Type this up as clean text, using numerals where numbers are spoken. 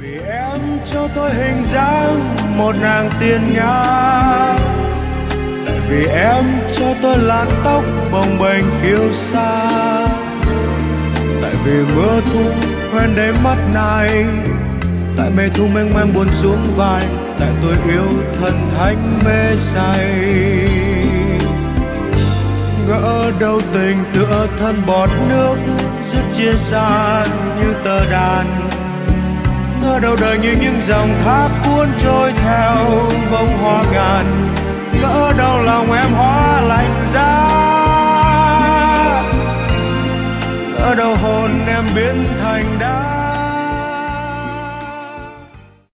Vì em cho tôi hình dáng một nàng tiên nhã, tại vì em cho tôi làn tóc bồng bềnh kiêu sa, tại vì mưa thu quen đầy mắt này, tại mê thu mênh mang buồn xuống vai, tại tôi yêu thần thánh mê say. Ngỡ đâu tình tựa thân bọt nước dứt chia xa như tờ đàn, ngỡ đâu đời như những dòng thác cuốn trôi theo bông hoa ngàn, ngỡ đâu lòng em